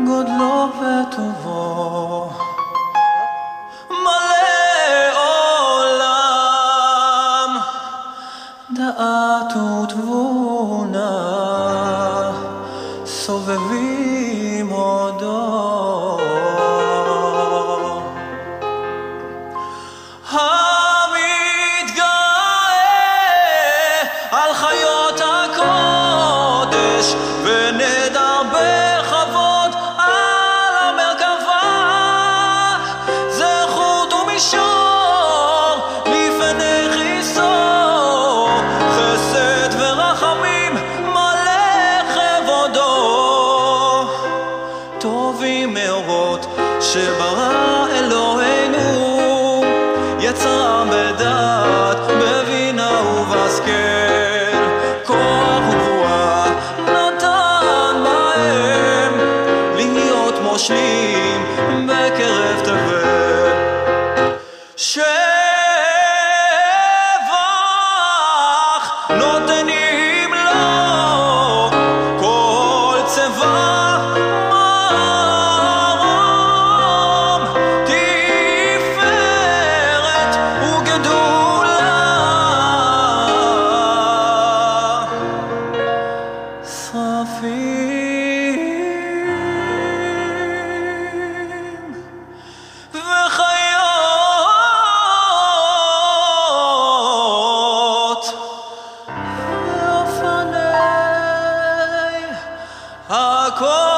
גודלו וטובו מלא עולם דעת ותבונה סובבים הודו המתגאה על חיות הקודש ונדר בכבוד על המרכבה זכות ומישור לפני חיסור חסד ורחמים מלא כבודו טובים מאורות שברא אלוהינו יצר בדעת בבינה ובהשכל כוח וגבורה נתן בהם להיות מושלים בקרב תבל שבח נותנים לו כל צבא מרום תפארת וגדולה שרפים וחיות ואופני הכל